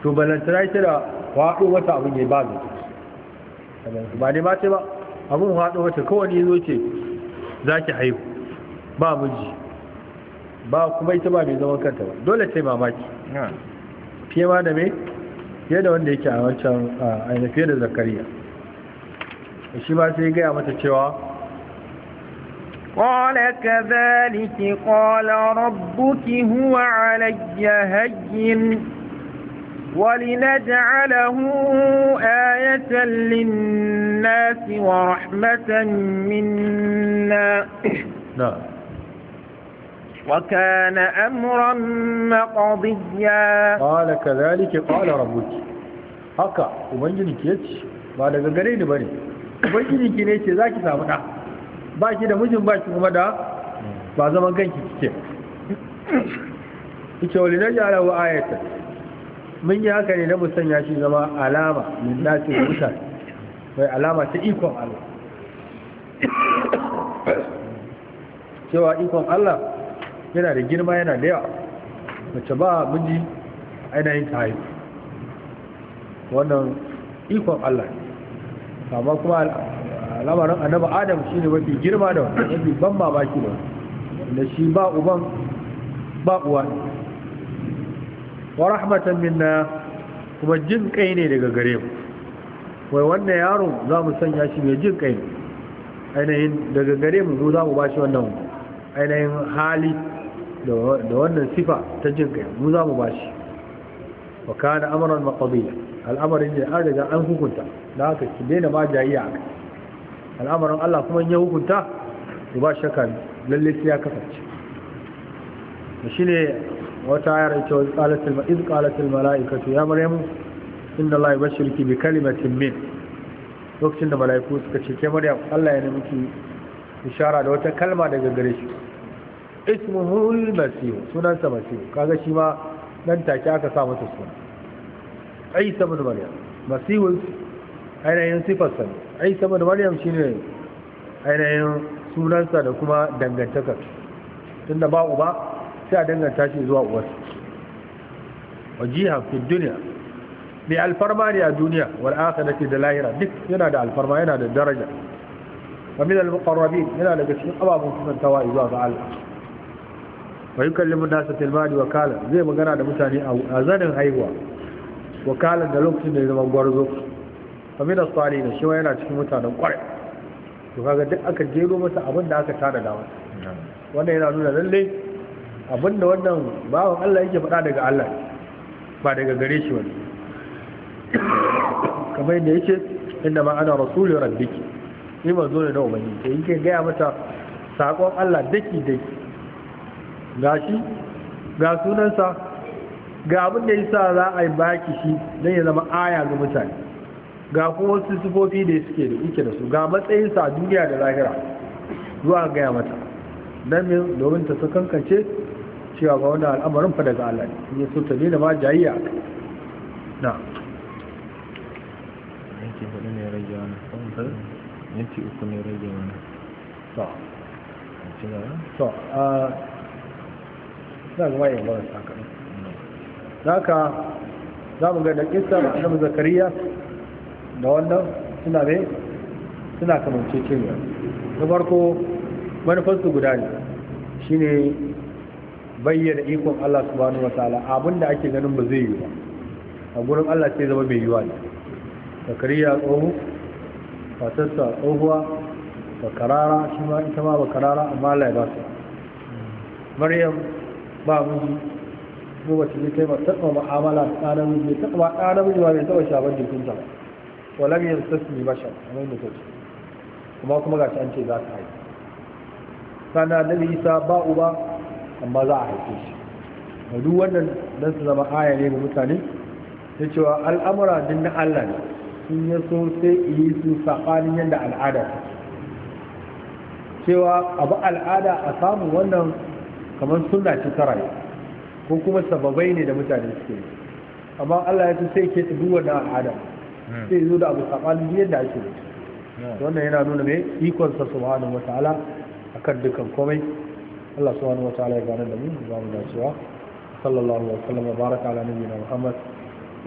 to balantana ita da waɗo wata abin ya ba ba ne ba ce ba abin waɗo wata kawai ne zo ce za ki haihu ba miji ba kuma ita ba mai zaman kanta ba dole ce mamaki fiye ma da mai fiye da wanda yake a wancan aina fiye da zakariya shi ba sai gaya mata cewa قال كذلك قال ربك هو علي هين ولنجعله آية للناس ورحمة منا نعم وكان أمرا مقضيا قال كذلك قال ربك haka ubangijinki yace ba daga gare ni bane ubangijinki ne yace zaki samu da baki da mijin baki kuma da ba zaman kanki kike kike wali na jara wa ayata mun yi haka ne da mu sanya shi zama alama min nasi da mutane wai alama ta ikon Allah cewa ikon Allah yana da girma yana da yawa mace ba miji ainihin ta haihu wannan ikon Allah amma kuma lamarin annabi Adam shi ne mafi girma da wannan mafi ban mamaki da wannan da shi ba uban ba uwa wa rahmatan minna kuma jin kai ne daga gare mu wai wannan yaro za mu sanya shi mai jin kai ainihin daga gare mu zo za mu ba shi wannan ainihin hali da wannan sifa ta jin kai mu za mu ba shi wa kana amran maqdiya al'amarin ne an riga an hukunta da haka ki daina ma jayayya akai al'amarin Allah kuma ya hukunta to ba shakka lalle sai ya kasance shine wata ayar ita qalatil mala'ikatu ya maryamu inna Allah yubashshiruki bi kalimatin min lokacin da mala'iku suka ce ke maryam Allah ya nemi ki ishara da wata kalma daga gare shi ismuhu al-masih sunansa masih kaga shi ma nan take aka sa masa suna Isa ibn Maryam masih ainihin sifarsa Isa ibn Maryam shine ainihin sunansa da kuma dangantaka tunda ba uba sai a danganta shi zuwa uwarsa wajiha fi dunya bi alfarma ne a duniya wal akhirati da lahira duk yana da alfarma yana da daraja wa min al-muqarrabin yana daga cikin ababun kusantawa zuwa ga Allah wa yukallimu nasa fil mali wa kala zai magana da mutane a zanin haihuwa wa kala da lokacin da ya zama gwarzo wa min as-salihin shi yana cikin mutanen kwarai to kaga duk aka jero masa abin da aka tada da masa wannan yana nuna lalle abinda wannan bawan Allah yake faɗa daga Allah ba daga gare shi wani kamar yadda yake inda ma ana rasulun rabbiki ni manzo ne na ubangiji sai yake gaya mata sakon Allah daki daki gashi ga sunansa ga abin da yasa za a yi baki shi dan ya zama aya ga mutane ga kuma wasu sifofi da suke da yake da su ga matsayinsa a duniya da lahira zuwa gaya mata dan domin ta sakankance cewa ga wannan al'amarin fa daga Allah ne ya so ta daina ma jayayya na yanki hudu ne rage wani yanki uku ne rage wani to za ga wayan ba sa kan haka za mu ga da kissa annabi zakariya da wannan suna kamance cewa na farko manufarsu guda ne shine bayyana ikon Allah subhanahu wataala abinda ake ganin ba zai yi ba a gurin Allah sai zama mai yiwa ne zakariya tsohu fatarsa tsohuwa ba karara shi ma ita ma ba karara amma Allah ya ba su maryam ba miji ko ba ta kai ba taɓa mu'amala da namiji taɓa ɗa namiji ba bai taɓa shafar jikinta ba walam yansasni bashar kamar yadda ta ce kuma ga ta an ce za ta haihu sana nabi isa ba uba amma za a haife shi da duk wannan don su zama aya ne ga mutane da cewa al'amura din na Allah ne sun ya so sai yi su saɓanin yadda al'ada ta cewa abu al'ada a samun wannan kamar suna ce ta rayu ko kuma sababai ne da mutane suke yi amma Allah ya ce sai ke ta duk wannan al'ada sai zo da abu saɓanin yadda ake da wannan yana nuna mai ikonsa subhanahu wa ta'ala akan dukkan komai Allah subhanahu wa ta'ala ya gane da mu za mu dacewa sallallahu alaihi wa sallam wa baraka ala nabiyyina Muhammad